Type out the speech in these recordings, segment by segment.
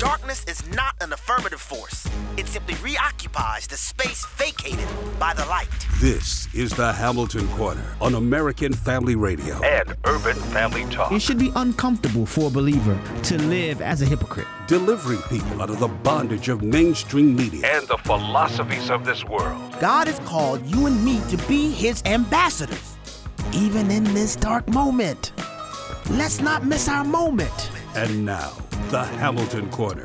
Darkness is not an affirmative force. It simply reoccupies the space vacated by the light. This is the Hamilton Corner on American Family Radio and Urban Family Talk. It should be uncomfortable for a believer to live as a hypocrite. Delivering people out of the bondage of mainstream media and the philosophies of this world. God has called you and me to be his ambassadors, even in this dark moment. Let's not miss our moment. And now, the Hamilton Corner.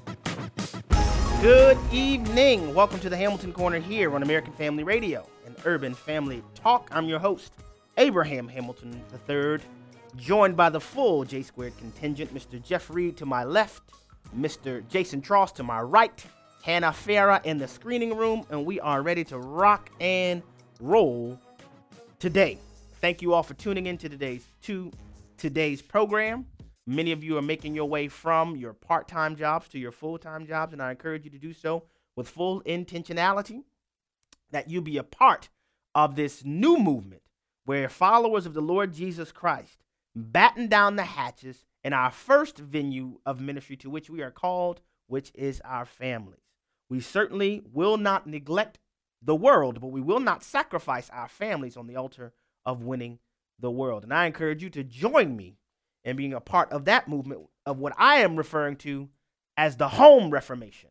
Good evening. Welcome to the Hamilton Corner here on American Family Radio and Urban Family Talk. I'm your host, Abraham Hamilton III, joined by the full J-Squared contingent, Mr. Jeff Reed to my left, Mr. Jason Tross to my right, Hannah Farah in the screening room, and we are ready to rock and roll today. Thank you all for tuning in to today's program. Many of you are making your way from your part-time jobs to your full-time jobs, and I encourage you to do so with full intentionality, that you be a part of this new movement where followers of the Lord Jesus Christ batten down the hatches in our first venue of ministry to which we are called, which is our families. We certainly will not neglect the world, but we will not sacrifice our families on the altar of winning the world. And I encourage you to join me in being a part of that movement of what I am referring to as the home reformation,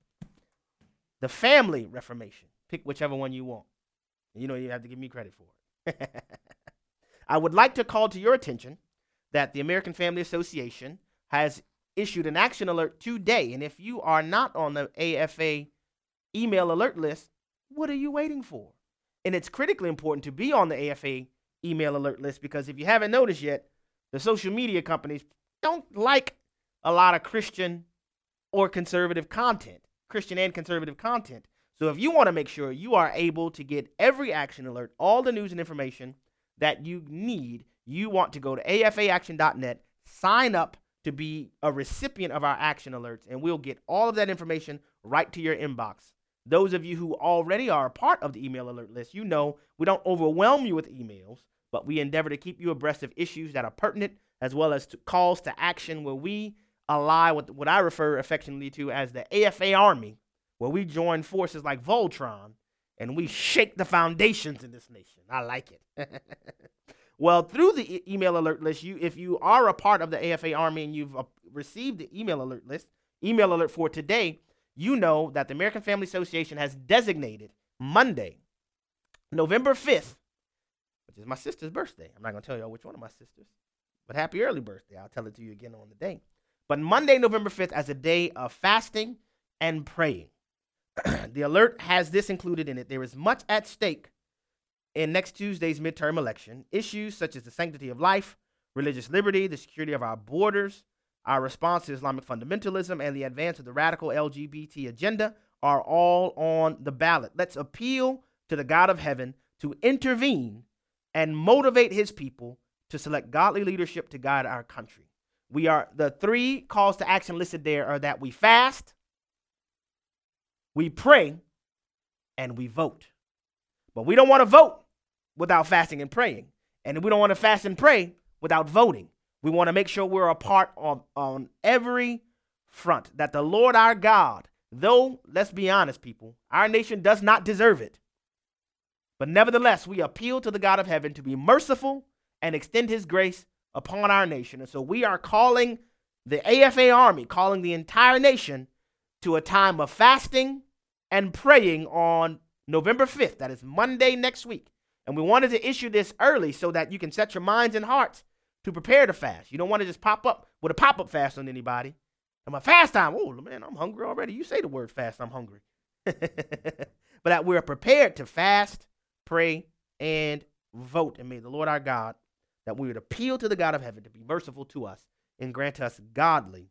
the family reformation. Pick whichever one you want. You know, you have to give me credit for it. I would like to call to your attention that the American Family Association has issued an action alert today. And if you are not on the AFA email alert list, what are you waiting for? And it's critically important to be on the AFA email alert list, because if you haven't noticed yet, the social media companies don't like a lot of Christian or conservative content, Christian and conservative content. So if you want to make sure you are able to get every action alert, all the news and information that you need, you want to go to afaaction.net, sign up to be a recipient of our action alerts, and we'll get all of that information right to your inbox. Those of you who already are a part of the email alert list, you know we don't overwhelm you with emails, but we endeavor to keep you abreast of issues that are pertinent, as well as to calls to action where we ally with what I refer affectionately to as the AFA Army, where we join forces like Voltron, and we shake the foundations in this nation. I like it. Well, through the email alert list, if you are a part of the AFA Army and you've received the email alert list, email alert for today, you know that the American Family Association has designated Monday, November 5th, which is my sister's birthday. I'm not going to tell y'all which one of my sisters, but happy early birthday. I'll tell it to you again on the day. But Monday, November 5th, as a day of fasting and praying. The alert has this included in it. There is much at stake in next Tuesday's midterm election. Issues such as the sanctity of life, religious liberty, the security of our borders, our response to Islamic fundamentalism, and the advance of the radical LGBT agenda are all on the ballot. Let's appeal to the God of heaven to intervene and motivate his people to select godly leadership to guide our country. The three calls to action listed there are that we fast, we pray, and we vote. But we don't want to vote without fasting and praying. And we don't want to fast and pray without voting. We want to make sure we're a part on every front, that the Lord our God, though, let's be honest, people, our nation does not deserve it. But nevertheless, we appeal to the God of heaven to be merciful and extend his grace upon our nation. And so we are calling the AFA Army, calling the entire nation to a time of fasting and praying on November 5th. That is Monday next week. And we wanted to issue this early so that you can set your minds and hearts to prepare to fast. You don't want to just pop up with a pop-up fast on anybody. And my fast time, oh, man, I'm hungry already. You say the word fast, I'm hungry. But that we're prepared to fast, pray, and vote. And may the Lord our God, that we would appeal to the God of heaven to be merciful to us and grant us godly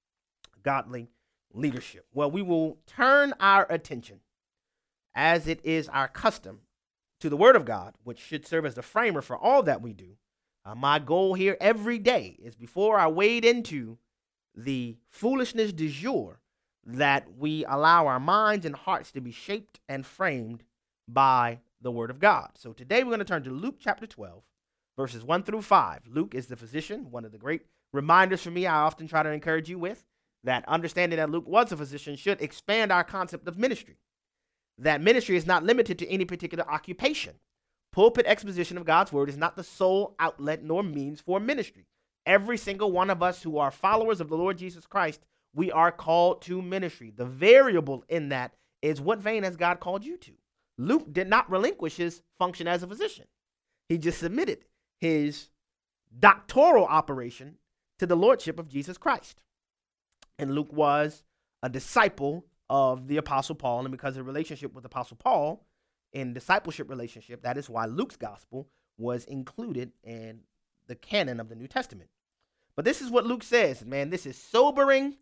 leadership. Well, we will turn our attention, as it is our custom, to the Word of God, which should serve as the framer for all that we do. My goal here every day is, before I wade into the foolishness du jour, that we allow our minds and hearts to be shaped and framed by the Word of God. So today we're going to turn to Luke chapter 12, verses 1 through 5. Luke is the physician, one of the great reminders for me I often try to encourage you with, that understanding that Luke was a physician should expand our concept of ministry. That ministry is not limited to any particular occupation. Pulpit exposition of God's word is not the sole outlet nor means for ministry. Every single one of us who are followers of the Lord Jesus Christ, we are called to ministry. The variable in that is what vein has God called you to? Luke did not relinquish his function as a physician. He just submitted his doctoral operation to the lordship of Jesus Christ. And Luke was a disciple of the Apostle Paul, and because of the relationship with Apostle Paul, in discipleship relationship, that is why Luke's gospel was included in the canon of the New Testament. But this is what Luke says, man, this is sobering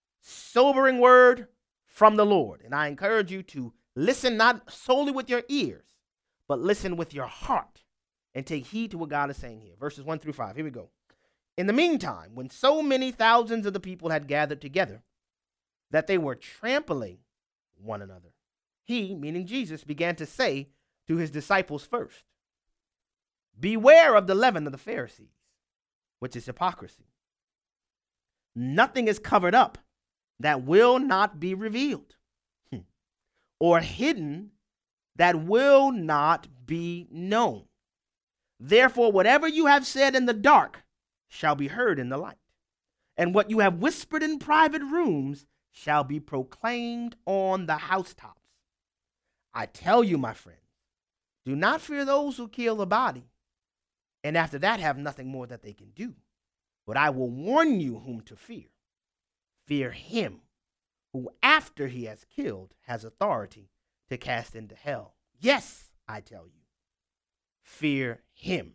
word from the Lord. And I encourage you to listen not solely with your ears, but listen with your heart and take heed to what God is saying here. Verses 1 through 5. Here we go. In the meantime, when so many thousands of the people had gathered together that they were trampling one another, he, meaning Jesus, began to say to his disciples first, beware of the leaven of the Pharisees, which is hypocrisy. Nothing is covered up that will not be revealed, or hidden that will not be known. Therefore, whatever you have said in the dark shall be heard in the light, and what you have whispered in private rooms shall be proclaimed on the housetops. I tell you, my friends, do not fear those who kill the body, and after that have nothing more that they can do. But I will warn you whom to fear. Fear him who, after he has killed, has authority to cast into hell. Yes, I tell you, fear him.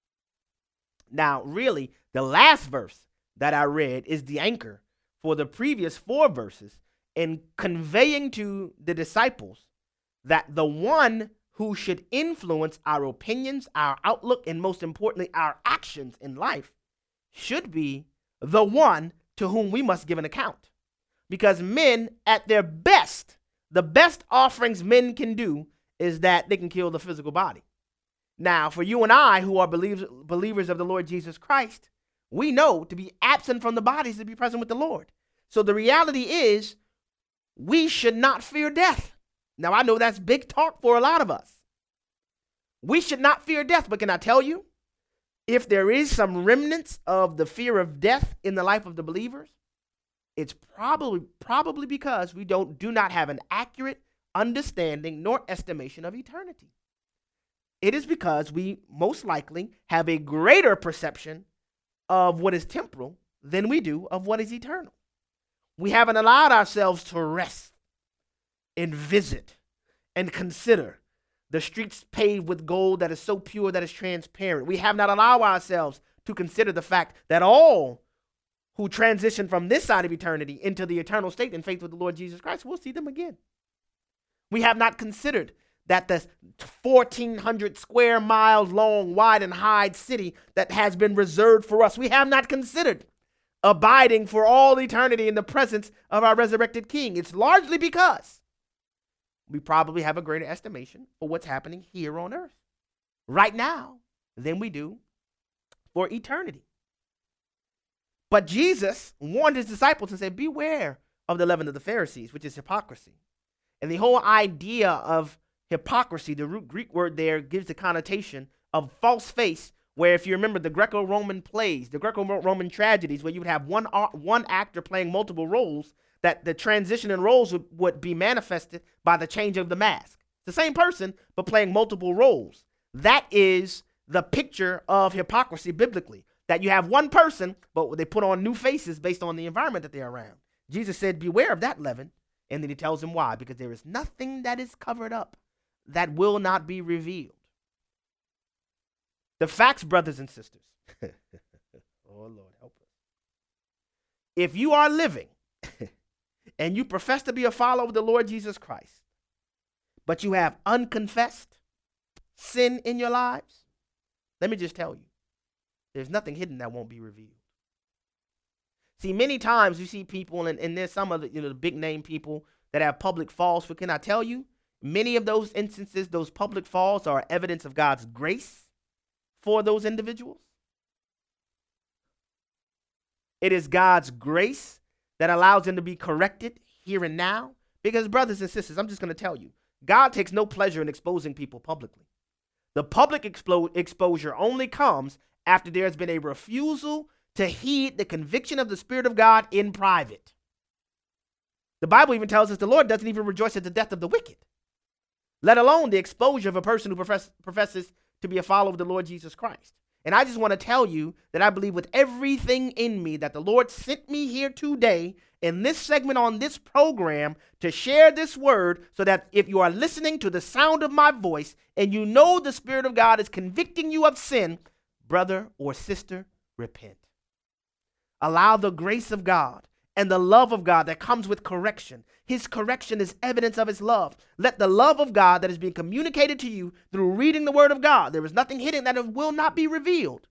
Now, really, the last verse that I read is the anchor for the previous 4 verses in conveying to the disciples that the one who should influence our opinions, our outlook, and most importantly, our actions in life should be the one to whom we must give an account. Because men, at their best, the best offerings men can do is that they can kill the physical body. Now, for you and I, who are believers of the Lord Jesus Christ, we know to be absent from the body is to be present with the Lord. So the reality is, we should not fear death. Now, I know that's big talk for a lot of us. We should not fear death, but can I tell you, if there is some remnants of the fear of death in the life of the believers, it's probably because we do not have an accurate understanding nor estimation of eternity. It is because we most likely have a greater perception of what is temporal than we do of what is eternal. We haven't allowed ourselves to rest and visit and consider the streets paved with gold that is so pure that is transparent. We have not allowed ourselves to consider the fact that all who transition from this side of eternity into the eternal state in faith with the Lord Jesus Christ will see them again. We have not considered that the 1,400 square miles long, wide, and high city that has been reserved for us, we have not considered abiding for all eternity in the presence of our resurrected King. It's largely because we probably have a greater estimation for what's happening here on earth right now than we do for eternity. But Jesus warned his disciples and said, beware of the leaven of the Pharisees, which is hypocrisy. And the whole idea of hypocrisy, the root Greek word there, gives the connotation of false face, where if you remember the Greco-Roman plays, the Greco-Roman tragedies, where you would have one actor playing multiple roles, that the transition in roles would be manifested by the change of the mask. The same person, but playing multiple roles. That is the picture of hypocrisy biblically, that you have one person, but they put on new faces based on the environment that they're around. Jesus said, beware of that leaven, and then he tells them why, because there is nothing that is covered up that will not be revealed. The facts, brothers and sisters. Oh, Lord, help us. If you are living and you profess to be a follower of the Lord Jesus Christ, but you have unconfessed sin in your lives, let me just tell you, there's nothing hidden that won't be revealed. See, many times you see people, and there's some of the big name people that have public falls, but can I tell you, many of those instances, those public falls are evidence of God's grace for those individuals. It is God's grace that allows them to be corrected here and now. Because, brothers and sisters, I'm just going to tell you, God takes no pleasure in exposing people publicly. The public exposure only comes after there has been a refusal to heed the conviction of the Spirit of God in private. The Bible even tells us the Lord doesn't even rejoice at the death of the wicked, let alone the exposure of a person who professes to be a follower of the Lord Jesus Christ. And I just want to tell you that I believe with everything in me that the Lord sent me here today in this segment on this program to share this word, so that if you are listening to the sound of my voice and you know the Spirit of God is convicting you of sin, brother or sister, repent. Allow the grace of God and the love of God that comes with correction. His correction is evidence of his love. Let the love of God that is being communicated to you through reading the word of God, there is nothing hidden that will not be revealed.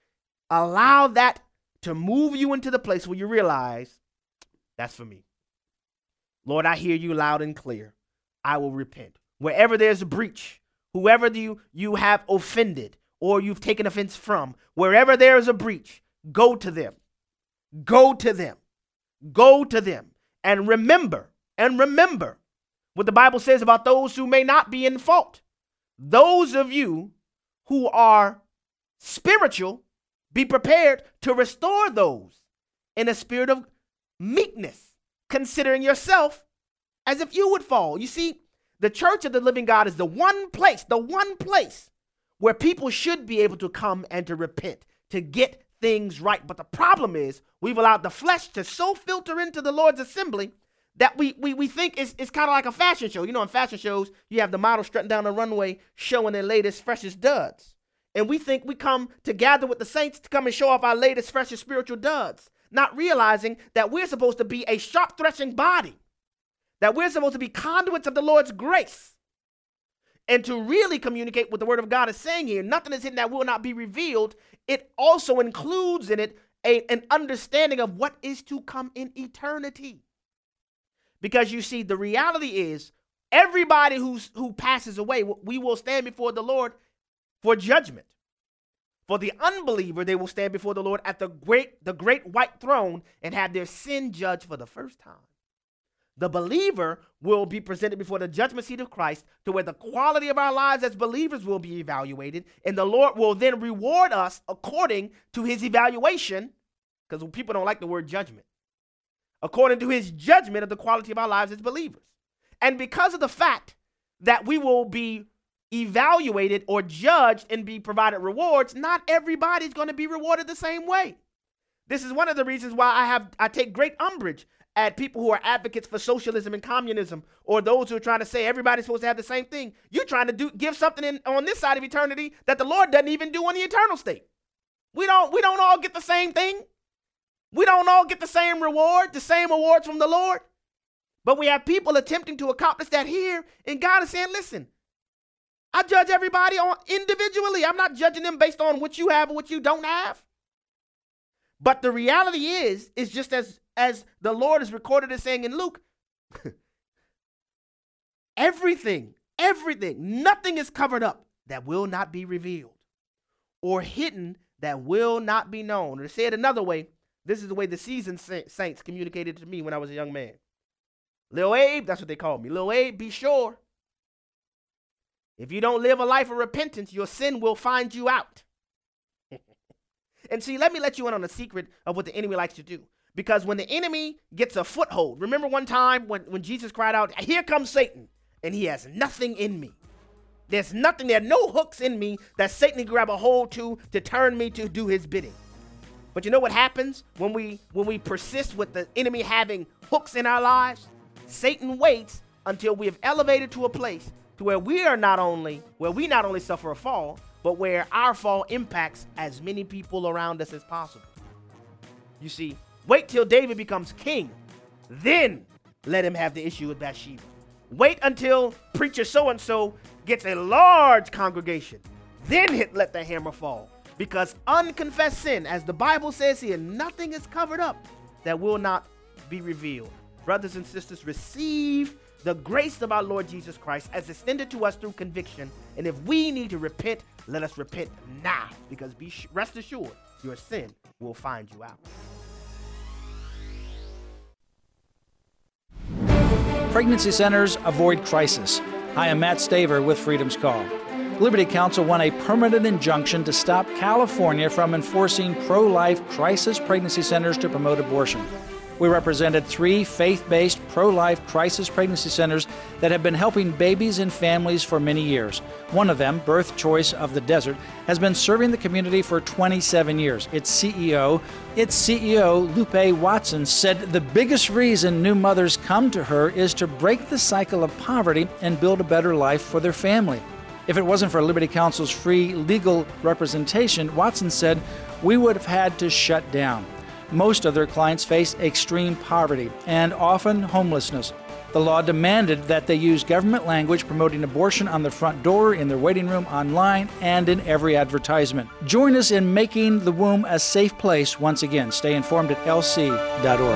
Allow that to move you into the place where you realize, that's for me. Lord, I hear you loud and clear. I will repent. Wherever there's a breach, whoever you have offended or you've taken offense from, wherever there is a breach, go to them. Go to them. Go to them. And remember what the Bible says about those who may not be in fault. Those of you who are spiritual, be prepared to restore those in a spirit of meekness, considering yourself as if you would fall. You see, the church of the living God is the one place where people should be able to come and to repent, to get things right. But the problem is we've allowed the flesh to so filter into the Lord's assembly that we think it's kind of like a fashion show. You know, in fashion shows, you have the model strutting down the runway showing their latest, freshest duds. And we think we come to gather with the saints to come and show off our latest, freshest spiritual duds, not realizing that we're supposed to be a sharp threshing body, that we're supposed to be conduits of the Lord's grace. And to really communicate what the word of God is saying here, nothing is hidden that will not be revealed. It also includes in it an understanding of what is to come in eternity. Because you see, the reality is everybody who passes away, we will stand before the Lord for judgment. For the unbeliever, they will stand before the Lord at the great white throne and have their sin judged for the first time. The believer will be presented before the judgment seat of Christ, to where the quality of our lives as believers will be evaluated, and the Lord will then reward us according to his evaluation, because people don't like the word judgment, according to his judgment of the quality of our lives as believers. And because of the fact that we will be evaluated or judged and be provided rewards, not everybody's going to be rewarded the same way. This is one of the reasons why I take great umbrage at people who are advocates for socialism and communism, or those who are trying to say everybody's supposed to have the same thing. You're trying to give something on this side of eternity that the Lord doesn't even do in the eternal state. We don't all get the same thing. We don't all get the same reward, the same awards from the Lord. But we have people attempting to accomplish that here, and God is saying, listen, I judge everybody individually. I'm not judging them based on what you have or what you don't have. But the reality is just as the Lord is recorded as saying in Luke, everything, nothing is covered up that will not be revealed, or hidden that will not be known. Or to say it another way, this is the way the seasoned saints communicated to me when I was a young man. Lil Abe, that's what they called me. Lil Abe, be sure, if you don't live a life of repentance, your sin will find you out. And see, let me let you in on a secret of what the enemy likes to do. Because when the enemy gets a foothold, remember one time when Jesus cried out, here comes Satan, and he has nothing in me. There are no hooks in me that Satan can grab a hold to turn me to do his bidding. But you know what happens when we persist with the enemy having hooks in our lives? Satan waits until we have elevated to a place to where we not only suffer a fall, but where our fall impacts as many people around us as possible. You see, wait till David becomes king, then let him have the issue with Bathsheba. Wait until preacher so-and-so gets a large congregation, then let the hammer fall. Because unconfessed sin, as the Bible says here, nothing is covered up that will not be revealed. Brothers and sisters, receive the grace of our Lord Jesus Christ as extended to us through conviction. And if we need to repent, let us repent now, because rest assured, your sin will find you out. Pregnancy centers avoid crisis. Hi, I'm Matt Staver with Freedom's Call. Liberty Counsel won a permanent injunction to stop California from enforcing pro-life crisis pregnancy centers to promote abortion. We represented 3 faith-based pro-life crisis pregnancy centers that have been helping babies and families for many years. One of them, Birth Choice of the Desert, has been serving the community for 27 years. Its CEO, Lupe Watson, said the biggest reason new mothers come to her is to break the cycle of poverty and build a better life for their family. If it wasn't for Liberty Counsel's free legal representation, Watson said, we would have had to shut down. Most of their clients face extreme poverty and often homelessness. The law demanded that they use government language promoting abortion on the front door, in their waiting room, online, and in every advertisement. Join us in making the womb a safe place once again. Stay informed at lc.org.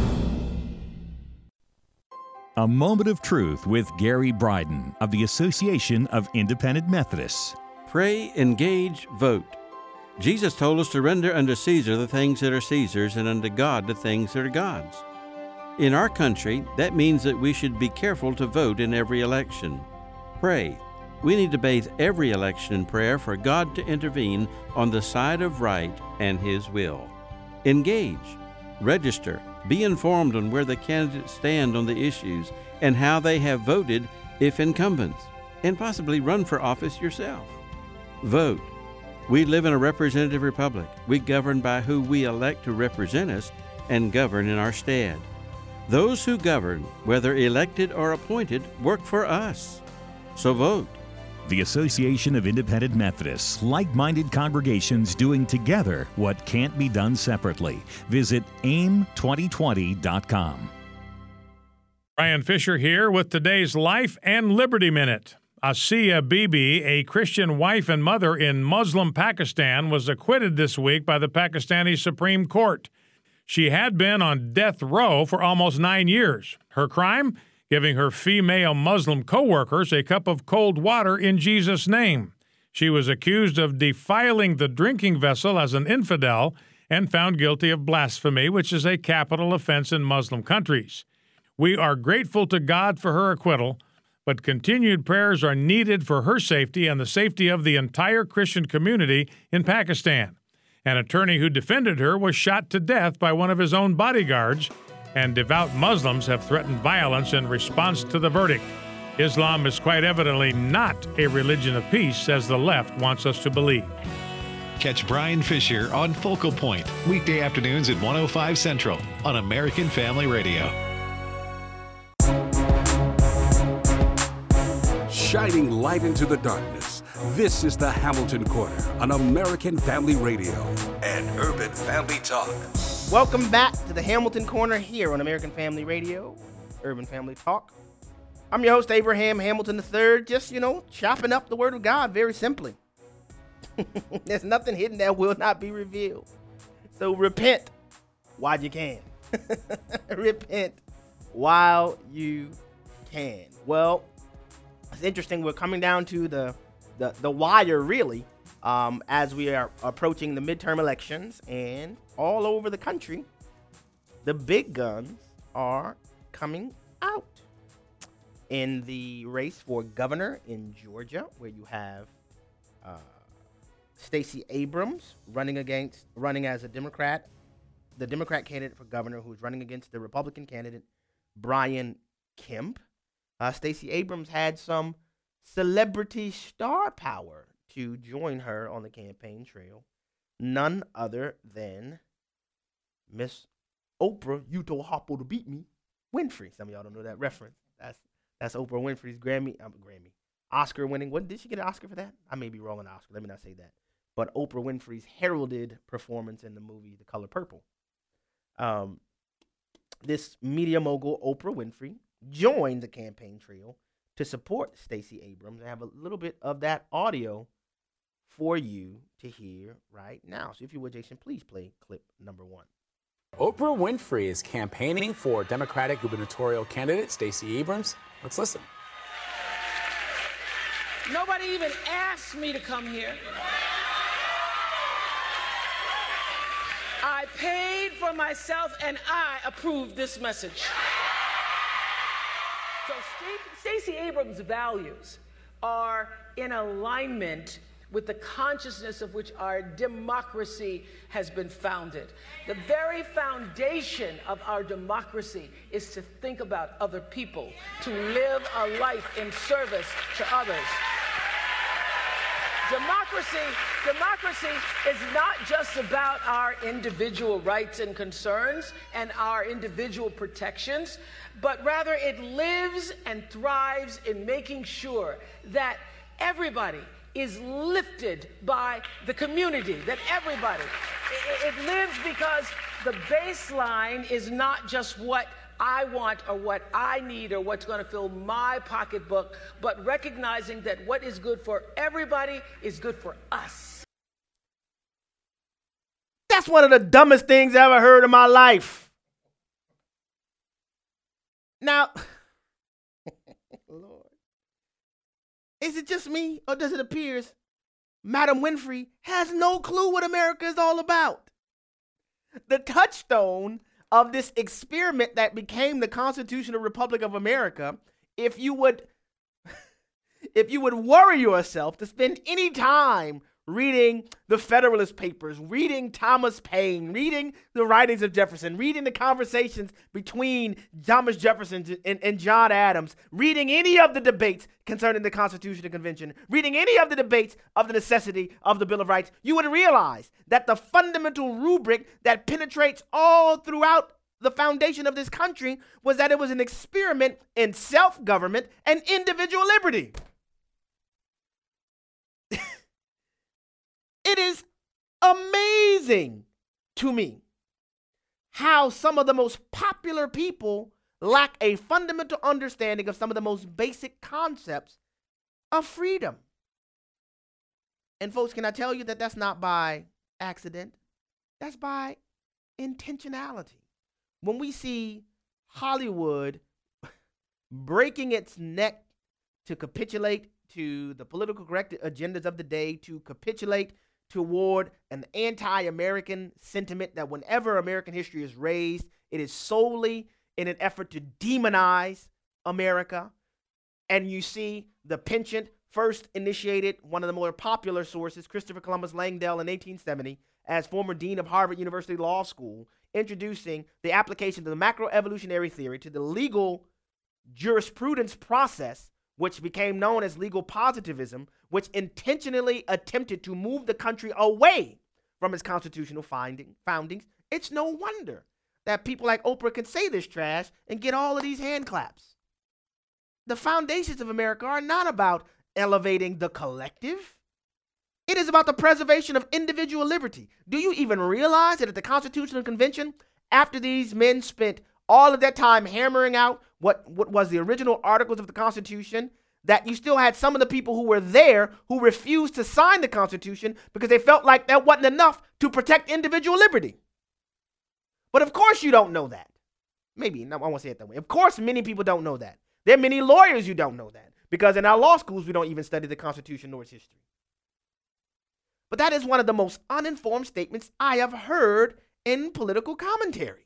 A Moment of Truth with Gary Bryden of the Association of Independent Methodists. Pray, engage, vote. Jesus told us to render unto Caesar the things that are Caesar's and unto God the things that are God's. In our country, that means that we should be careful to vote in every election. Pray. We need to bathe every election in prayer for God to intervene on the side of right and His will. Engage. Register. Be informed on where the candidates stand on the issues and how they have voted if incumbents, and possibly run for office yourself. Vote. We live in a representative republic. We govern by who we elect to represent us and govern in our stead. Those who govern, whether elected or appointed, work for us. So vote. The Association of Independent Methodists, like-minded congregations doing together what can't be done separately. Visit aim2020.com. Brian Fisher here with today's Life and Liberty Minute. Asiya Bibi, a Christian wife and mother in Muslim Pakistan, was acquitted this week by the Pakistani Supreme Court. She had been on death row for almost 9 years. Her crime? Giving her female Muslim co-workers a cup of cold water in Jesus' name. She was accused of defiling the drinking vessel as an infidel and found guilty of blasphemy, which is a capital offense in Muslim countries. We are grateful to God for her acquittal, but continued prayers are needed for her safety and the safety of the entire Christian community in Pakistan. An attorney who defended her was shot to death by one of his own bodyguards, and devout Muslims have threatened violence in response to the verdict. Islam is quite evidently not a religion of peace, as the left wants us to believe. Catch Brian Fisher on Focal Point, weekday afternoons at 105 Central on American Family Radio. Shining light into the darkness. This is the Hamilton Corner on American Family Radio and Urban Family Talk. Welcome back to the Hamilton Corner here on American Family Radio, Urban Family Talk. I'm your host, Abraham Hamilton III, just, chopping up the Word of God very simply. There's nothing hidden that will not be revealed. So repent while you can. Repent while you can. Well, it's interesting. We're coming down to the wire, really, as we are approaching the midterm elections, and all over the country, the big guns are coming out. In the race for governor in Georgia, where you have Stacey Abrams running as a Democrat, the Democrat candidate for governor, who's running against the Republican candidate Brian Kemp. Stacey Abrams had some celebrity star power to join her on the campaign trail. None other than Miss Oprah, you told Hoppo to beat me, Winfrey. Some of y'all don't know that reference. That's Oprah Winfrey's Oscar winning. What, did she get an Oscar for that? I may be wrong on Oscar. Let me not say that. But Oprah Winfrey's heralded performance in the movie The Color Purple. This media mogul, Oprah Winfrey, joined the campaign trail to support Stacey Abrams. I have a little bit of that audio for you to hear right now. So if you would, Jason, please play clip number 1. Oprah Winfrey is campaigning for Democratic gubernatorial candidate Stacey Abrams. Let's listen. Nobody even asked me to come here. I paid. paid for myself, and I approve this message. So Stacey Abrams' values are in alignment with the consciousness of which our democracy has been founded. The very foundation of our democracy is to think about other people, to live a life in service to others. Democracy is not just about our individual rights and concerns and our individual protections, but rather it lives and thrives in making sure that everybody is lifted by the community, that everybody, it lives because the baseline is not just what I want or what I need or what's going to fill my pocketbook, but recognizing that what is good for everybody is good for us. That's one of the dumbest things I ever heard in my life. Now, Lord, is it just me or does it appear Madam Winfrey has no clue what America is all about? The touchstone of this experiment that became the Constitutional Republic of America, if you would worry yourself to spend any time reading the Federalist Papers, reading Thomas Paine, reading the writings of Jefferson, reading the conversations between Thomas Jefferson and John Adams, reading any of the debates concerning the Constitutional Convention, reading any of the debates of the necessity of the Bill of Rights, you would realize that the fundamental rubric that penetrates all throughout the foundation of this country was that it was an experiment in self-government and individual liberty. It is amazing to me how some of the most popular people lack a fundamental understanding of some of the most basic concepts of freedom. And folks, can I tell you that that's not by accident? That's by intentionality. When we see Hollywood breaking its neck to capitulate to the political correct agendas of the day, to capitulate toward an anti-American sentiment that whenever American history is raised, it is solely in an effort to demonize America. And you see the penchant first initiated, one of the more popular sources, Christopher Columbus Langdale in 1870, as former dean of Harvard University Law School, introducing the application of the macroevolutionary theory to the legal jurisprudence process, which became known as legal positivism, which intentionally attempted to move the country away from its constitutional foundings. It's no wonder that people like Oprah can say this trash and get all of these hand claps. The foundations of America are not about elevating the collective. It is about the preservation of individual liberty. Do you even realize that at the Constitutional Convention, after these men spent all of that time hammering out what was the original articles of the Constitution, that you still had some of the people who were there who refused to sign the Constitution because they felt like that wasn't enough to protect individual liberty. But of course you don't know that. Maybe, no, I won't say it that way. Of course many people don't know that. There are many lawyers who don't know that because in our law schools we don't even study the Constitution nor its history. But that is one of the most uninformed statements I have heard in political commentary.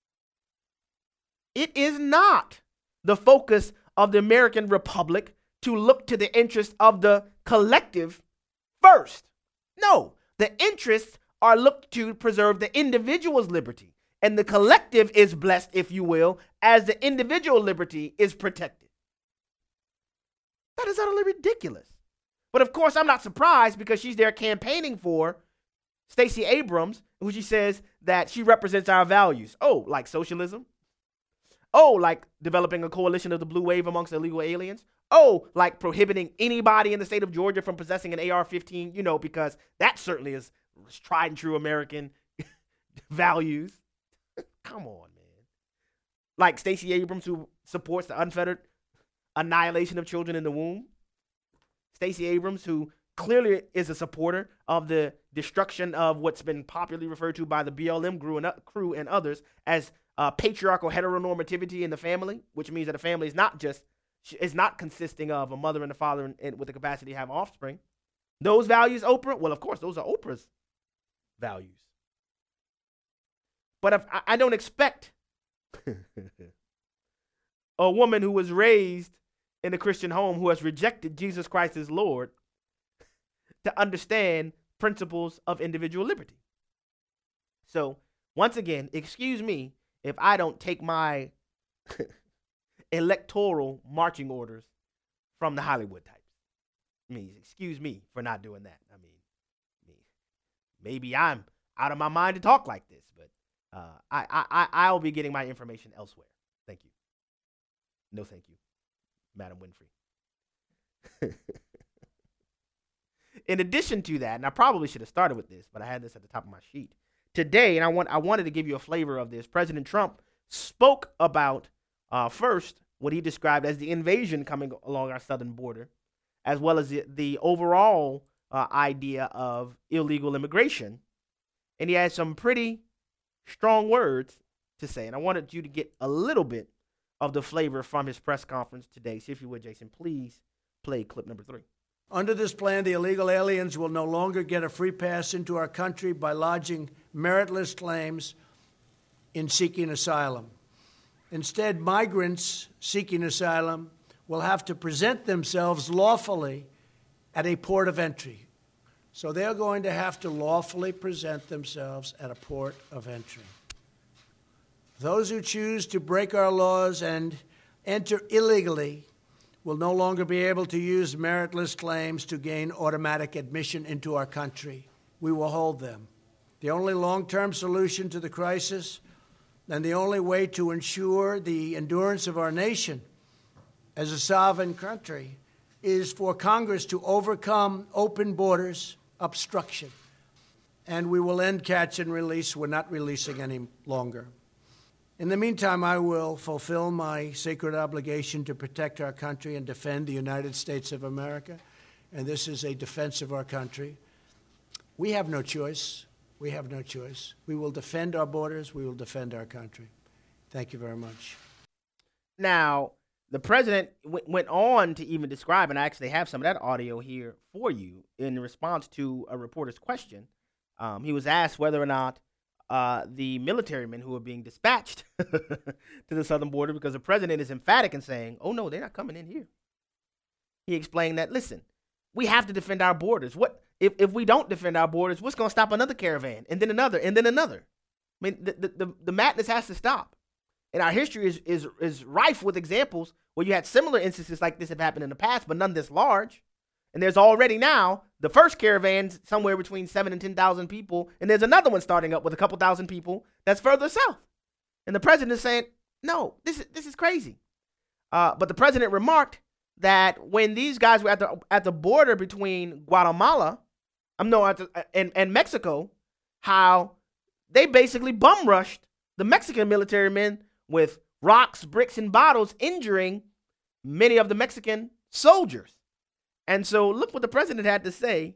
It is not the focus of the American Republic to look to the interests of the collective first. No, the interests are looked to preserve the individual's liberty, and the collective is blessed, if you will, as the individual liberty is protected. That is utterly ridiculous. But of course, I'm not surprised because she's there campaigning for Stacey Abrams, who she says that she represents our values. Oh, like socialism? Oh, like developing a coalition of the blue wave amongst illegal aliens? Oh, like prohibiting anybody in the state of Georgia from possessing an AR-15, because that certainly is tried and true American values. Come on, man. Like Stacey Abrams, who supports the unfettered annihilation of children in the womb. Stacey Abrams, who clearly is a supporter of the destruction of what's been popularly referred to by the BLM crew and others as patriarchal heteronormativity in the family, which means that a family is not consisting of a mother and a father and with the capacity to have offspring. Those values, Oprah, well, of course, those are Oprah's values. But I don't expect a woman who was raised in a Christian home who has rejected Jesus Christ as Lord to understand principles of individual liberty. So, once again, excuse me if I don't take my electoral marching orders from the Hollywood types. I mean, excuse me for not doing that. I mean, maybe I'm out of my mind to talk like this, but I'll be getting my information elsewhere. Thank you. No, thank you, Madam Winfrey. In addition to that, and I probably should have started with this, but I had this at the top of my sheet. Today, and I wanted to give you a flavor of this, President Trump spoke about, first, what he described as the invasion coming along our southern border, as well as the overall idea of illegal immigration. And he had some pretty strong words to say. And I wanted you to get a little bit of the flavor from his press conference today. See if you would, Jason, please play clip number 3. Under this plan, the illegal aliens will no longer get a free pass into our country by lodging meritless claims in seeking asylum. Instead, migrants seeking asylum will have to present themselves lawfully at a port of entry. So they're going to have to lawfully present themselves at a port of entry. Those who choose to break our laws and enter illegally will no longer be able to use meritless claims to gain automatic admission into our country. We will hold them. The only long-term solution to the crisis and the only way to ensure the endurance of our nation as a sovereign country is for Congress to overcome open borders obstruction. And we will end catch and release. We're not releasing any longer. In the meantime, I will fulfill my sacred obligation to protect our country and defend the United States of America. And this is a defense of our country. We have no choice. We have no choice. We will defend our borders. We will defend our country. Thank you very much. Now, the president went on to even describe, and I actually have some of that audio here for you, in response to a reporter's question. He was asked whether or not the military men who are being dispatched to the southern border, because the president is emphatic in saying, oh, no, they're not coming in here. He explained that, listen, we have to defend our borders. What if we don't defend our borders, what's going to stop another caravan and then another and then another? I mean, the madness has to stop. And our history is rife with examples where you had similar instances like this have happened in the past, but none this large. And there's already now the first caravan somewhere between 7,000 and 10,000 people, and there's another one starting up with a couple thousand people that's further south. And the president is saying, no, this is crazy. But the president remarked that when these guys were at the border between Guatemala, and Mexico, how they basically bum rushed the Mexican military men with rocks, bricks, and bottles, injuring many of the Mexican soldiers. And so look what the president had to say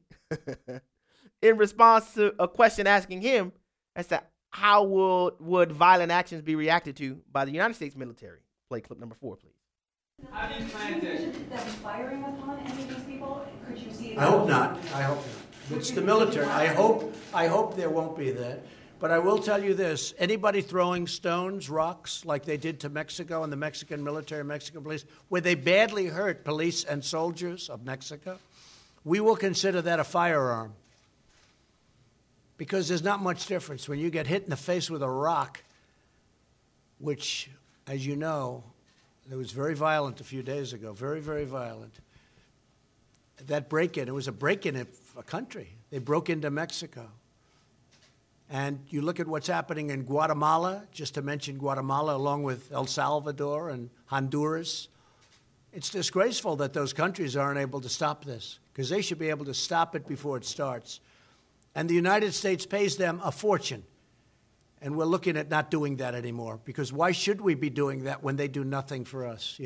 in response to a question asking him as to how would violent actions be reacted to by the United States military. Play clip number 4, please. How do you plan to them firing upon any of these people? Could you see? I hope not. I hope not. It's the military. I hope there won't be that. But I will tell you this, anybody throwing stones, rocks, like they did to Mexico and the Mexican military, Mexican police, where they badly hurt police and soldiers of Mexico, we will consider that a firearm. Because there's not much difference when you get hit in the face with a rock, which, as you know, it was very violent a few days ago, very, very violent. That break-in, it was a break-in of a country. They broke into Mexico. And you look at what's happening in Guatemala, just to mention Guatemala, along with El Salvador and Honduras. It's disgraceful that those countries aren't able to stop this, because they should be able to stop it before it starts. And the United States pays them a fortune. And we're looking at not doing that anymore, because why should we be doing that when they do nothing for us?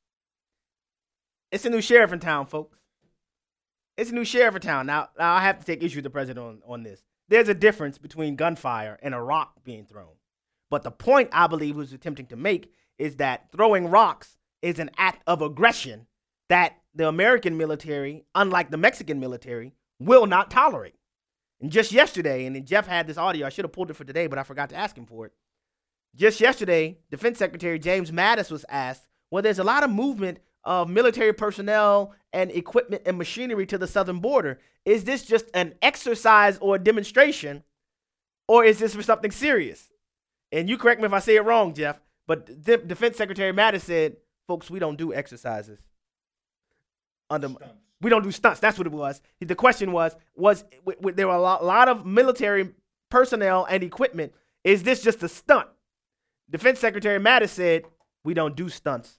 It's a new sheriff in town, folks. It's a new sheriff in town. Now I have to take issue with the president on this. There's a difference between gunfire and a rock being thrown. But the point I believe he was attempting to make is that throwing rocks is an act of aggression that the American military, unlike the Mexican military, will not tolerate. And just yesterday, and then Jeff had this audio, I should have pulled it for today, but I forgot to ask him for it. Just yesterday, Defense Secretary James Mattis was asked Well, there's a lot of movement of military personnel and equipment and machinery to the southern border. Is this just an exercise or a demonstration, or is this for something serious? And you correct me if I say it wrong, Jeff, but Defense Secretary Mattis said, folks, we don't do exercises. We don't do stunts. That's what it was. The question was there were a lot of military personnel and equipment. Is this just a stunt? Defense Secretary Mattis said, we don't do stunts.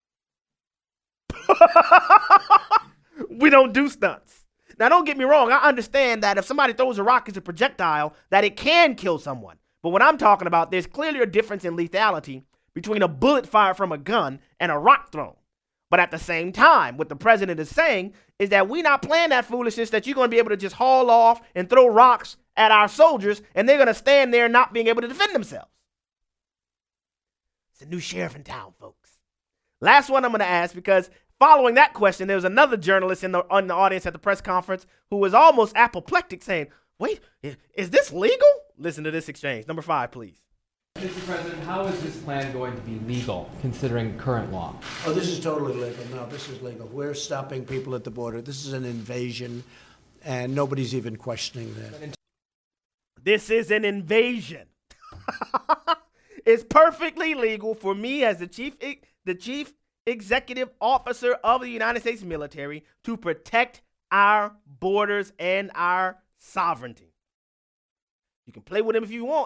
We don't do stunts. Now, don't get me wrong. I understand that if somebody throws a rock as a projectile, that it can kill someone. But what I'm talking about, there's clearly a difference in lethality between a bullet fired from a gun and a rock thrown. But at the same time, what the president is saying is that we're not playing that foolishness that you're going to be able to just haul off and throw rocks at our soldiers, and they're going to stand there not being able to defend themselves. It's a new sheriff in town, folks. Last one I'm going to ask, because following that question, there was another journalist in the audience at the press conference who was almost apoplectic, saying, wait, is this legal? Listen to this exchange. Number 5, please. Mr. President, how is this plan going to be legal, considering current law? Oh, this is totally legal. No, this is legal. We're stopping people at the border. This is an invasion, and nobody's even questioning that. This is an invasion. It's perfectly legal for me as the chief executive officer of the United States military to protect our borders and our sovereignty. You can play with him if you want,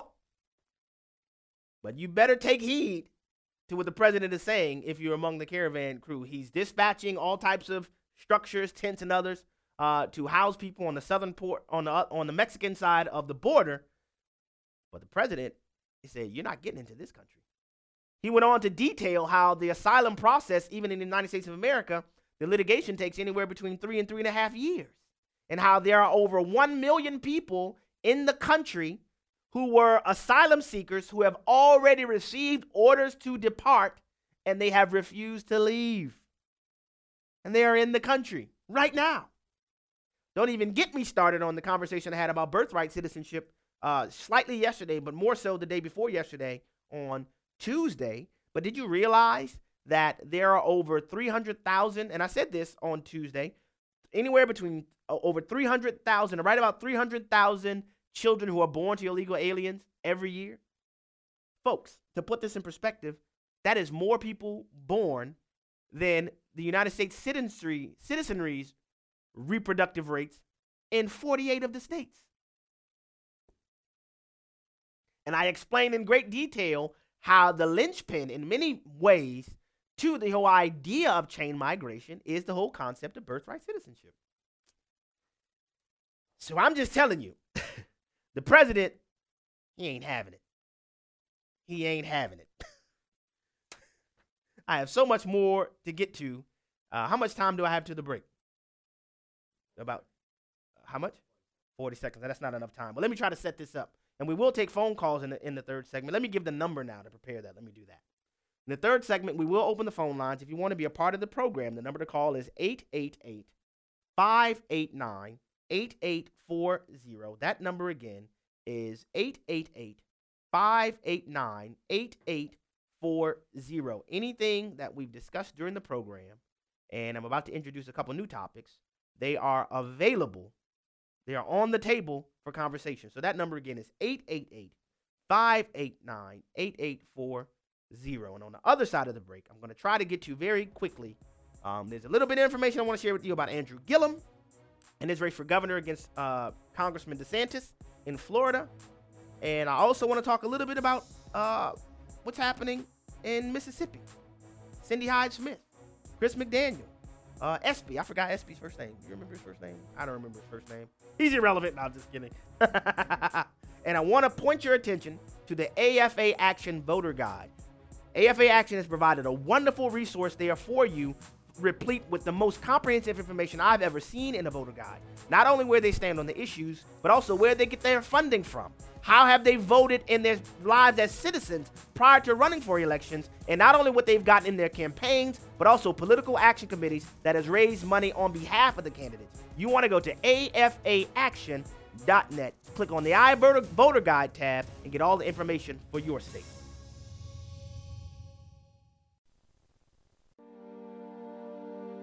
but you better take heed to what the president is saying if you're among the caravan crew. He's dispatching all types of structures, tents, and others to house people on the southern port, on the Mexican side of the border. But the president, he said, you're not getting into this country. He went on to detail how the asylum process, even in the United States of America, the litigation takes anywhere between 3 and 3.5 years, and how there are over 1 million people in the country who were asylum seekers who have already received orders to depart, and they have refused to leave. And they are in the country right now. Don't even get me started on the conversation I had about birthright citizenship slightly yesterday, but more so the day before yesterday on Tuesday. But did you realize that there are over 300,000, and I said this on Tuesday, anywhere between over 300,000, right about 300,000 children who are born to illegal aliens every year? Folks, to put this in perspective, that is more people born than the United States citizenry's reproductive rates in 48 of the states. And I explained in great detail how the linchpin in many ways to the whole idea of chain migration is the whole concept of birthright citizenship. So I'm just telling you, the president, he ain't having it. He ain't having it. I have so much more to get to. How much time do I have to the break? About how much? 40 seconds. That's not enough time. But let me try to set this up. And we will take phone calls in the third segment. Let me give the number now to prepare that. Let me do that. In the third segment, we will open the phone lines. If you want to be a part of the program, the number to call is 888-589-8840. That number again is 888-589-8840. Anything that we've discussed during the program, and I'm about to introduce a couple new topics, they are available. They are on the table for conversation. So that number again is 888-589-8840. And on the other side of the break, I'm going to try to get to very quickly. There's a little bit of information I want to share with you about Andrew Gillum and his race for governor against Congressman DeSantis in Florida. And I also want to talk a little bit about what's happening in Mississippi. Cindy Hyde-Smith, Chris McDaniel, Espy. I forgot Espy's first name. You remember his first name? I don't remember his first name. He's irrelevant. No, I'm just kidding. And I want to point your attention to the AFA Action Voter Guide. AFA Action has provided a wonderful resource there for you, replete with the most comprehensive information I've ever seen in a voter guide. Not only where they stand on the issues, but also where they get their funding from. How have they voted in their lives as citizens prior to running for elections? And not only what they've gotten in their campaigns, but also political action committees that has raised money on behalf of the candidates. You want to go to afaaction.net, click on the iVoter Guide tab, and get all the information for your state.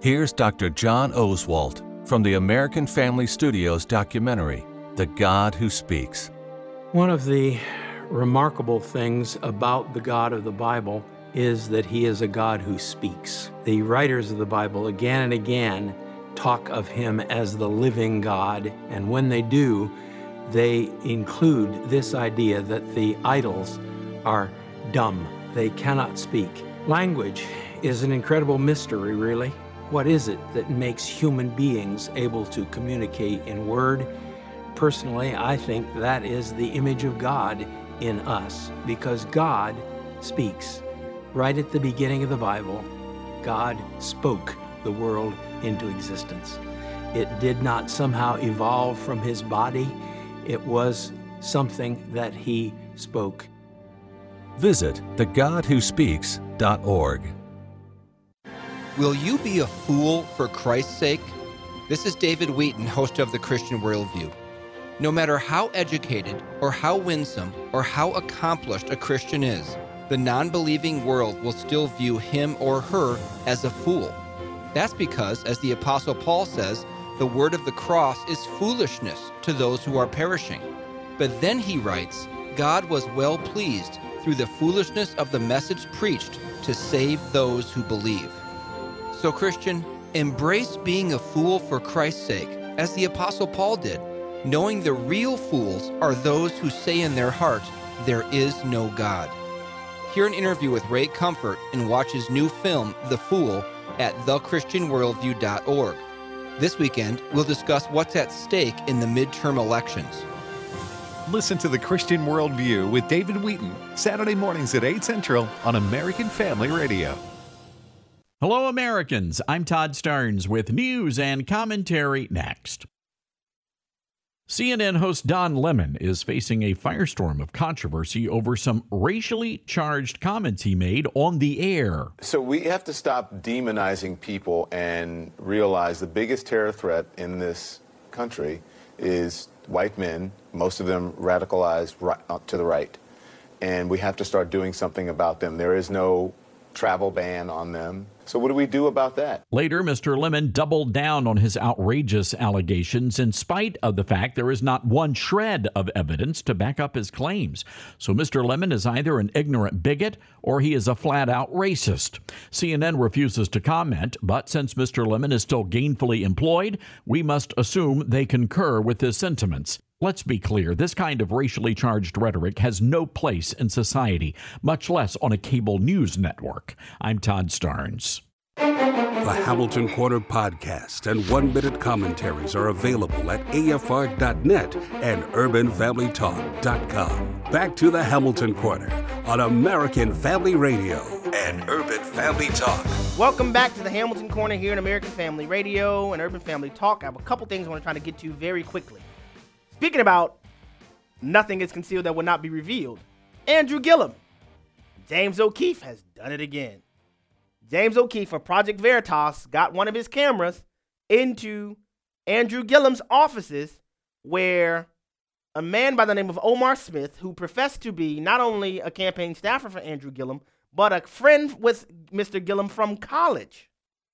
Here's Dr. John Oswalt from the American Family Studios documentary, The God Who Speaks. One of the remarkable things about the God of the Bible is that he is a God who speaks. The writers of the Bible again and again talk of him as the living God, and when they do, they include this idea that the idols are dumb. They cannot speak. Language is an incredible mystery, really. What is it that makes human beings able to communicate in word? Personally, I think that is the image of God in us, because God speaks. Right at the beginning of the Bible, God spoke the world into existence. It did not somehow evolve from his body. It was something that he spoke. Visit thegodwhospeaks.org. Will you be a fool for Christ's sake? This is David Wheaton, host of The Christian Worldview. No matter how educated or how winsome or how accomplished a Christian is, the non-believing world will still view him or her as a fool. That's because, as the Apostle Paul says, the word of the cross is foolishness to those who are perishing. But then he writes, God was well pleased through the foolishness of the message preached to save those who believe. So, Christian, embrace being a fool for Christ's sake, as the Apostle Paul did, knowing the real fools are those who say in their heart, there is no God. Hear an interview with Ray Comfort and watch his new film, The Fool, at thechristianworldview.org. This weekend, we'll discuss what's at stake in the midterm elections. Listen to The Christian Worldview with David Wheaton, Saturday mornings at 8 Central on American Family Radio. Hello, Americans. I'm Todd Starnes with news and commentary next. CNN host Don Lemon is facing a firestorm of controversy over some racially charged comments he made on the air. So we have to stop demonizing people and realize the biggest terror threat in this country is white men, most of them radicalized to the right. And we have to start doing something about them. There is no travel ban on them. So what do we do about that? Later, Mr. Lemon doubled down on his outrageous allegations in spite of the fact there is not one shred of evidence to back up his claims. So Mr. Lemon is either an ignorant bigot or he is a flat-out racist. CNN refuses to comment, but since Mr. Lemon is still gainfully employed, we must assume they concur with his sentiments. Let's be clear, this kind of racially charged rhetoric has no place in society, much less on a cable news network. I'm Todd Starnes. The Hamilton Corner podcast and one-minute commentaries are available at AFR.net and UrbanFamilyTalk.com. Back to the Hamilton Corner on American Family Radio and Urban Family Talk. Welcome back to the Hamilton Corner here in American Family Radio and Urban Family Talk. I have a couple things I want to try to get to very quickly. Speaking about nothing is concealed that will not be revealed, Andrew Gillum. James O'Keefe has done it again. James O'Keefe of Project Veritas got one of his cameras into Andrew Gillum's offices, where a man by the name of Omar Smith, who professed to be not only a campaign staffer for Andrew Gillum, but a friend with Mr. Gillum from college,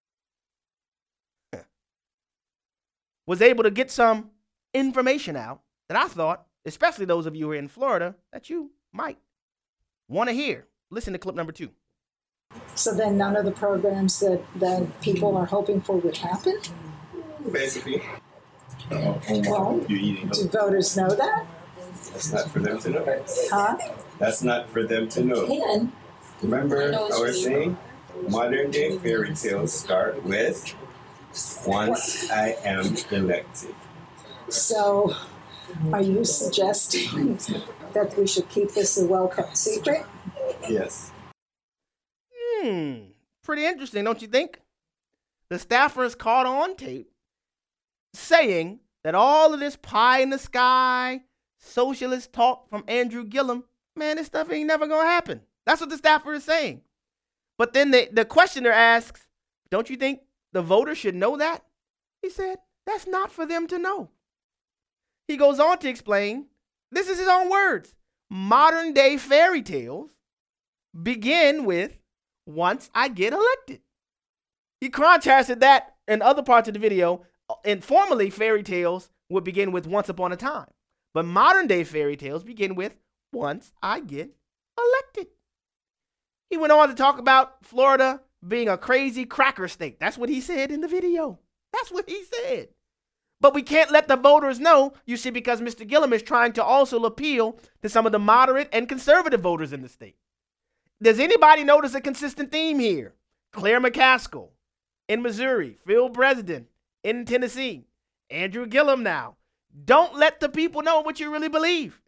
was able to get some information out that I thought, especially those of you who are in Florida, that you might want to hear. Listen to clip number 2. So then none of the programs that people are hoping for would happen? Basically. Well, do voters know that? That's not for them to know. Huh? That's not for them to know. Remember I was saying, modern day fairy tales start with, once I am elected. So, are you suggesting that we should keep this a well-kept secret? Yes. Pretty interesting, don't you think? The staffers caught on tape saying that all of this pie in the sky, socialist talk from Andrew Gillum, man, this stuff ain't never gonna happen. That's what the staffer is saying. But then the questioner asks, don't you think the voters should know that? He said, that's not for them to know. He goes on to explain, this is his own words, modern day fairy tales begin with, once I get elected. He contrasted that in other parts of the video. And formerly, fairy tales would begin with once upon a time. But modern day fairy tales begin with once I get elected. He went on to talk about Florida being a crazy cracker state. That's what he said in the video. That's what he said. But we can't let the voters know, you see, because Mr. Gillum is trying to also appeal to some of the moderate and conservative voters in the state. Does anybody notice a consistent theme here? Claire McCaskill in Missouri, Phil Bredesen in Tennessee, Andrew Gillum now. Don't let the people know what you really believe.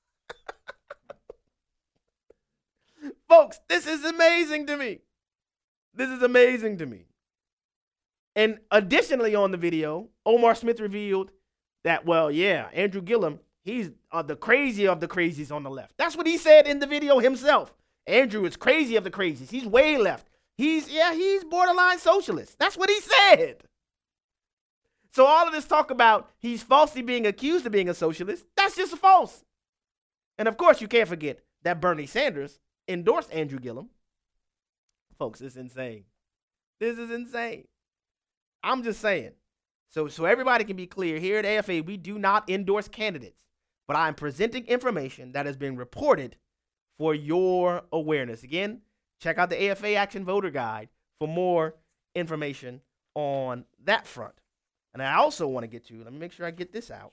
Folks, this is amazing to me. This is amazing to me. And additionally on the video, Omar Smith revealed that, well, yeah, Andrew Gillum, he's the crazy of the crazies on the left. That's what he said in the video himself. Andrew is crazy of the crazies. He's way left. He's borderline socialist. That's what he said. So all of this talk about he's falsely being accused of being a socialist, that's just false. And of course, you can't forget that Bernie Sanders endorsed Andrew Gillum. Folks, it's insane. This is insane. I'm just saying. So everybody can be clear, here at AFA, we do not endorse candidates, but I'm presenting information that has been reported for your awareness. Again, check out the AFA Action Voter Guide for more information on that front. And I also want to get to, let me make sure I get this out.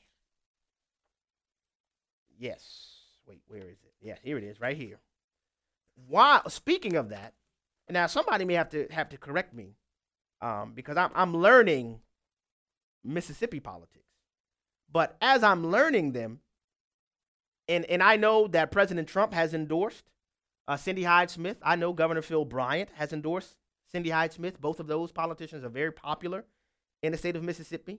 Yes. Wait, where is it? Yeah, here it is, right here. Why? Speaking of that, and now somebody may have to correct me, because I'm learning Mississippi politics. But as I'm learning them, and I know that President Trump has endorsed Cindy Hyde-Smith. I know Governor Phil Bryant has endorsed Cindy Hyde-Smith. Both of those politicians are very popular in the state of Mississippi.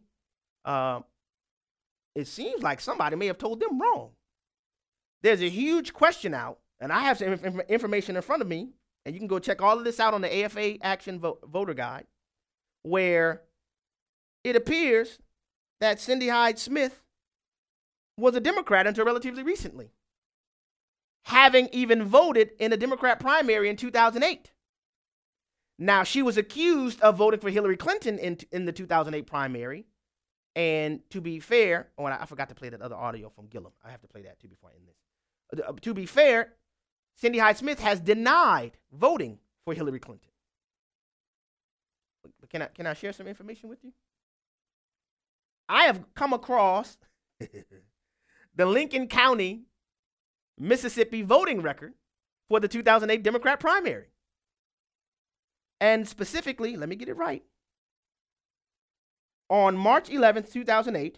It seems like somebody may have told them wrong. There's a huge question out, and I have some information in front of me, and you can go check all of this out on the AFA Action Voter Guide, where it appears that Cindy Hyde-Smith was a Democrat until relatively recently, having even voted in a Democrat primary in 2008. Now, she was accused of voting for Hillary Clinton in the 2008 primary. And to be fair, I forgot to play that other audio from Gillum. I have to play that too before I end this. To be fair, Cindy Hyde-Smith has denied voting for Hillary Clinton. But can I share some information with you? I have come across the Lincoln County, Mississippi voting record for the 2008 Democrat primary. And specifically, let me get it right. On March 11th, 2008,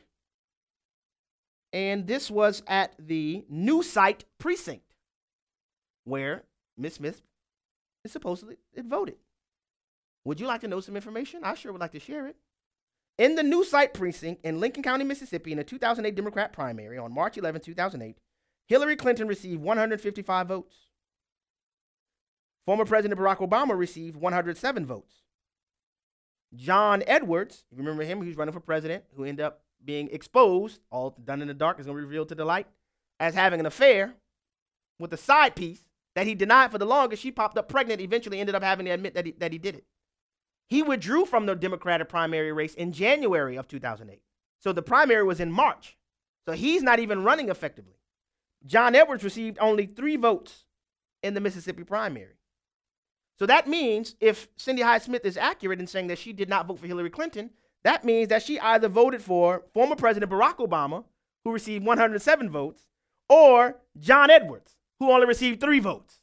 and this was at the New Site precinct, where Ms. Smith is supposedly voted. Would you like to know some information? I sure would like to share it. In the New Site precinct in Lincoln County, Mississippi, in the 2008 Democrat primary on March 11, 2008, Hillary Clinton received 155 votes. Former President Barack Obama received 107 votes. John Edwards, you remember him, he was running for president, who ended up being exposed, all done in the dark is going to be revealed to the light, as having an affair with a side piece that he denied for the longest. She popped up pregnant, eventually ended up having to admit that he did it. He withdrew from the Democratic primary race in January of 2008. So the primary was in March. So he's not even running effectively. John Edwards received only 3 votes in the Mississippi primary. So that means if Cindy Hyde-Smith is accurate in saying that she did not vote for Hillary Clinton, that means that she either voted for former President Barack Obama, who received 107 votes, or John Edwards, who only received 3 votes.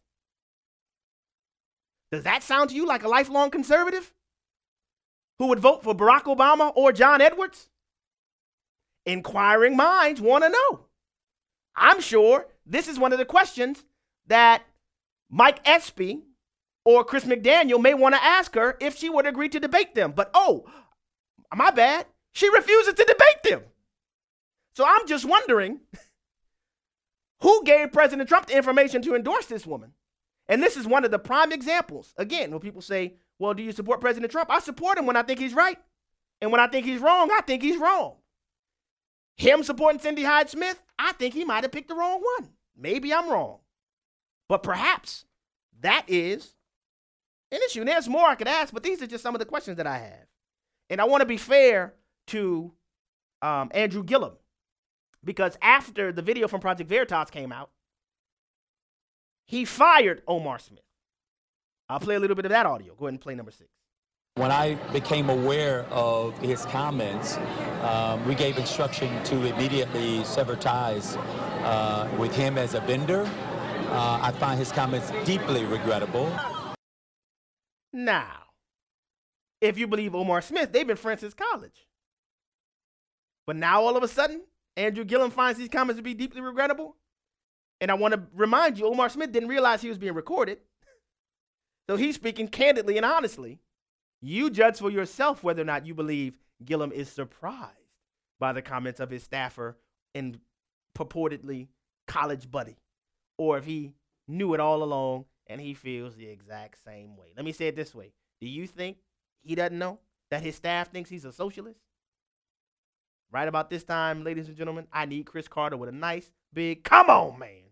Does that sound to you like a lifelong conservative who would vote for Barack Obama or John Edwards? Inquiring minds want to know. I'm sure this is one of the questions that Mike Espy or Chris McDaniel may want to ask her if she would agree to debate them. But, oh, my bad, she refuses to debate them. So I'm just wondering who gave President Trump the information to endorse this woman? And this is one of the prime examples. Again, when people say, well, do you support President Trump? I support him when I think he's right. And when I think he's wrong, I think he's wrong. Him supporting Cindy Hyde-Smith, I think he might have picked the wrong one. Maybe I'm wrong. But perhaps that is an issue. And there's more I could ask, but these are just some of the questions that I have. And I want to be fair to Andrew Gillum, because after the video from Project Veritas came out, he fired Omar Smith. I'll play a little bit of that audio. Go ahead and play number 6. When I became aware of his comments, we gave instruction to immediately sever ties with him as a vendor. I find his comments deeply regrettable. Now, if you believe Omar Smith, they've been friends since college. But now all of a sudden, Andrew Gillum finds these comments to be deeply regrettable. And I want to remind you, Omar Smith didn't realize he was being recorded. So he's speaking candidly and honestly. You judge for yourself whether or not you believe Gillum is surprised by the comments of his staffer and purportedly college buddy, or if he knew it all along and he feels the exact same way. Let me say it this way. Do you think he doesn't know that his staff thinks he's a socialist? Right about this time, ladies and gentlemen, I need Chris Carter with a nice, big, come on, man.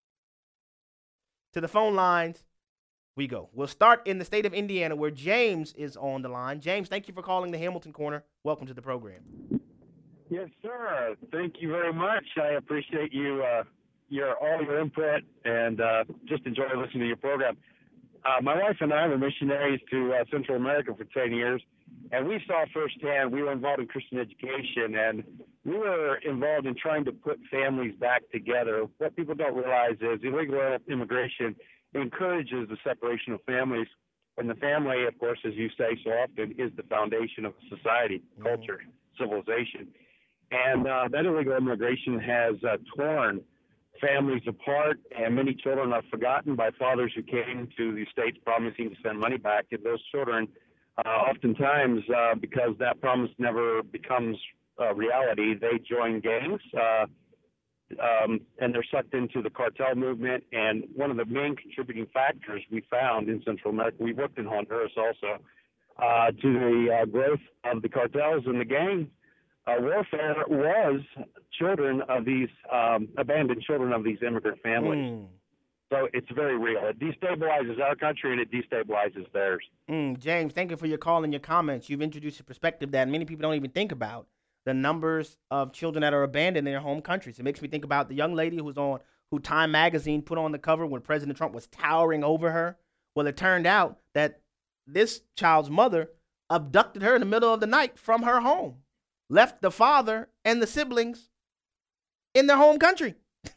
To the phone lines we go. We'll start in the state of Indiana, where James is on the line. James, thank you for calling the Hamilton Corner. Welcome to the program. Yes, sir. Thank you very much. I appreciate you, all your input, and just enjoy listening to your program. My wife and I were missionaries to Central America for 10 years, and we saw firsthand, we were involved in Christian education, and we were involved in trying to put families back together. What people don't realize is illegal immigration encourages the separation of families. And the family, of course, as you say so often, is the foundation of society, culture, civilization. And that illegal immigration has torn families apart, and many children are forgotten by fathers who came to the States promising to send money back. And those children, oftentimes, because that promise never becomes reality, they join gangs, and they're sucked into the cartel movement. And one of the main contributing factors we found in Central America, we worked in Honduras also, to the growth of the cartels and the gang warfare was children of these abandoned children of these immigrant families. So it's very real. It destabilizes our country and it destabilizes theirs. James, thank you for your call and your comments. You've introduced a perspective that many people don't even think about. The numbers of children that are abandoned in their home countries. It makes me think about the young lady who Time Magazine put on the cover when President Trump was towering over her. Well, it turned out that this child's mother abducted her in the middle of the night from her home, left the father and the siblings in their home country.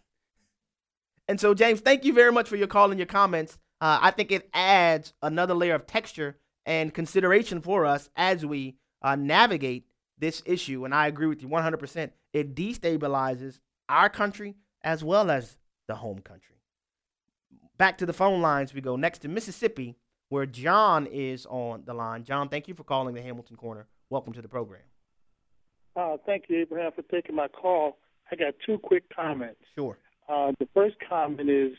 And so, James, thank you very much for your call and your comments. I think it adds another layer of texture and consideration for us as we navigate this issue. And I agree with you 100%. It destabilizes our country as well as the home country. Back to the phone lines we go. Next to Mississippi, where John is on the line. John, thank you for calling the Hamilton Corner. Welcome to the program. Thank you, Abraham, for taking my call. I got 2 quick comments. Sure. The first comment is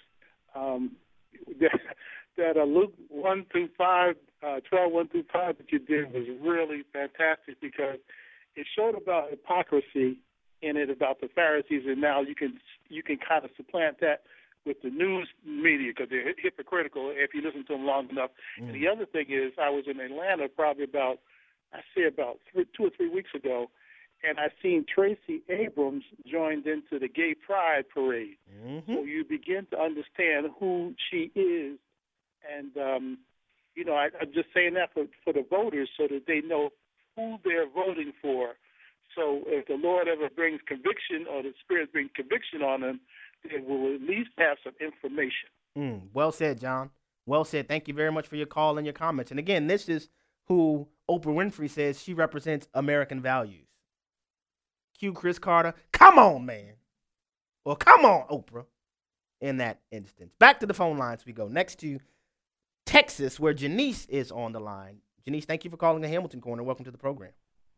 that Luke 1-5, 12:1-5 that you did was really fantastic, because it showed about hypocrisy in it about the Pharisees, and now you can kind of supplant that with the news media, because they're hypocritical if you listen to them long enough. And the other thing is, I was in Atlanta probably about 2 or 3 weeks ago, and I seen Tracy Abrams joined into the Gay Pride Parade. So you begin to understand who she is, and I'm just saying that for the voters so that they know who they're voting for. So if the Lord ever brings conviction, or the Spirit brings conviction on them, they will at least have some information. Well said, John. Well said. Thank you very much for your call and your comments. And again, this is who Oprah Winfrey says she represents American values. Cue Chris Carter. Come on, man. Or come on, Oprah, in that instance. Back to the phone lines we go. Next to Texas, where Janice is on the line. Janice, thank you for calling the Hamilton Corner. Welcome to the program.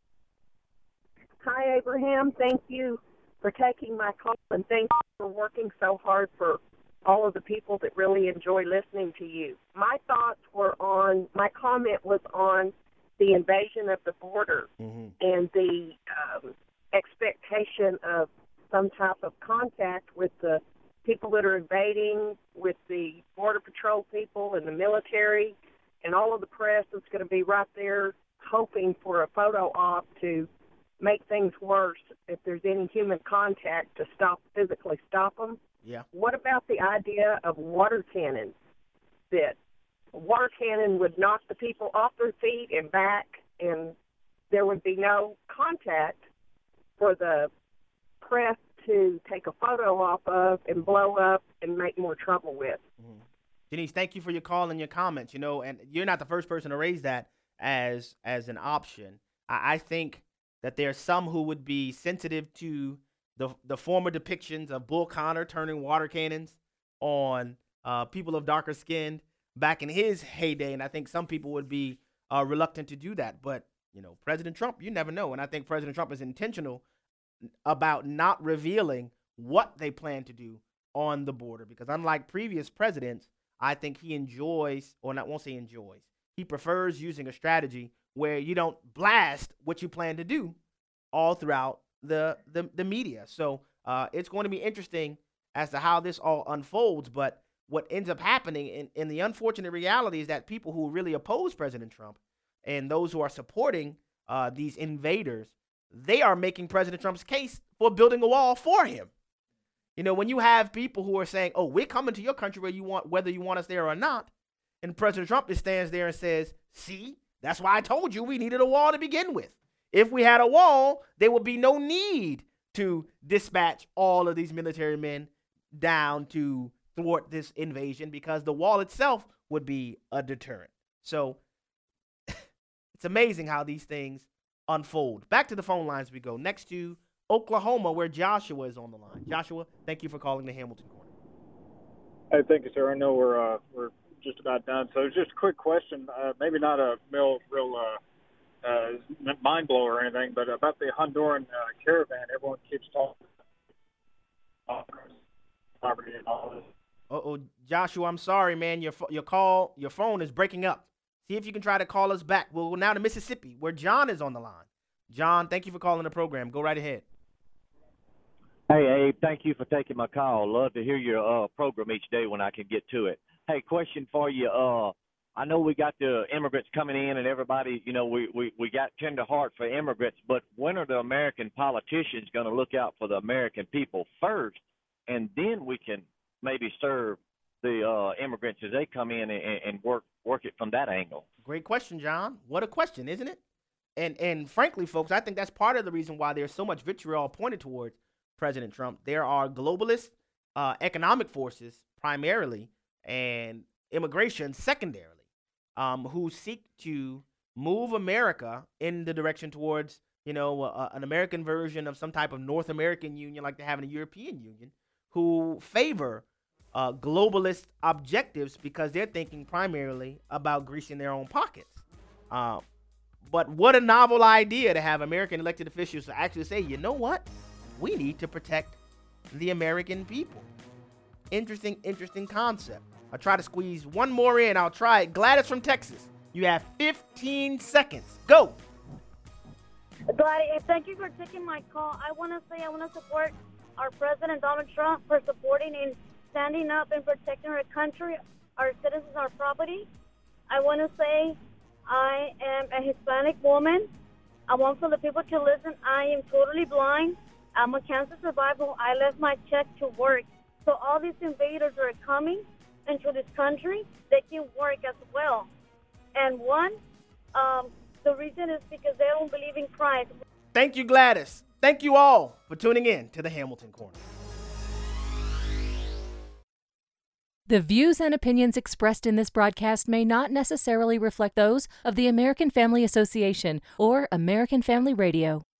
Hi, Abraham. Thank you for taking my call, and thank you for working so hard for all of the people that really enjoy listening to you. My comment was on the invasion of the border and the expectation of some type of contact with the people that are invading, with the Border Patrol people and the military. and all of the press is going to be right there hoping for a photo op to make things worse if there's any human contact to physically stop them. Yeah. What about the idea of water cannons? That a water cannon would knock the people off their feet and back, and there would be no contact for the press to take a photo off of and blow up and make more trouble with. Mm-hmm. Denise, thank you for your call and your comments. And you're not the first person to raise that as an option. I think that there are some who would be sensitive to the former depictions of Bull Connor turning water cannons on people of darker skin back in his heyday, and I think some people would be reluctant to do that. But, President Trump, you never know, and I think President Trump is intentional about not revealing what they plan to do on the border, because unlike previous presidents, I think he he prefers using a strategy where you don't blast what you plan to do all throughout the media. So it's going to be interesting as to how this all unfolds. But what ends up happening in the unfortunate reality is that people who really oppose President Trump and those who are supporting these invaders, they are making President Trump's case for building a wall for him. When you have people who are saying, oh, we're coming to your country whether you want us there or not, and President Trump just stands there and says, see, that's why I told you we needed a wall to begin with. If we had a wall, there would be no need to dispatch all of these military men down to thwart this invasion, because the wall itself would be a deterrent. So it's amazing how these things unfold. Back to the phone lines we go. Next to Oklahoma, where Joshua is on the line. Joshua, thank you for calling the Hamilton Corner. Hey, thank you, sir. I know we're just about done. So just a quick question, maybe not a real mind blower or anything, but about the Honduran caravan. Everyone keeps talking about poverty and all this. Oh, Joshua, I'm sorry, man. Your phone is breaking up. See if you can try to call us back. We'll go now to Mississippi, where John is on the line. John, thank you for calling the program. Go right ahead. Hey, Abe, thank you for taking my call. Love to hear your program each day when I can get to it. Hey, question for you. I know we got the immigrants coming in and everybody, we got tender heart for immigrants, but when are the American politicians going to look out for the American people first, and then we can maybe serve the immigrants as they come in and work it from that angle? Great question, John. What a question, isn't it? And frankly, folks, I think that's part of the reason why there's so much vitriol pointed towards President Trump. There are globalist economic forces primarily and immigration secondarily who seek to move America in the direction towards, an American version of some type of North American Union like they have in the European Union, who favor globalist objectives because they're thinking primarily about greasing their own pockets. But what a novel idea to have American elected officials to actually say, you know what? We need to protect the American people. Interesting concept. I'll try to squeeze one more in. I'll try it. Gladys from Texas. You have 15 seconds. Go. Gladys, thank you for taking my call. I want to support our President Donald Trump for supporting and standing up and protecting our country, our citizens, our property. I want to say I am a Hispanic woman. I want for the people to listen. I am totally blind. I'm a cancer survivor. I left my check to work. So all these invaders are coming into this country. They can work as well. And the reason is because they don't believe in Christ. Thank you, Gladys. Thank you all for tuning in to the Hamilton Corner. The views and opinions expressed in this broadcast may not necessarily reflect those of the American Family Association or American Family Radio.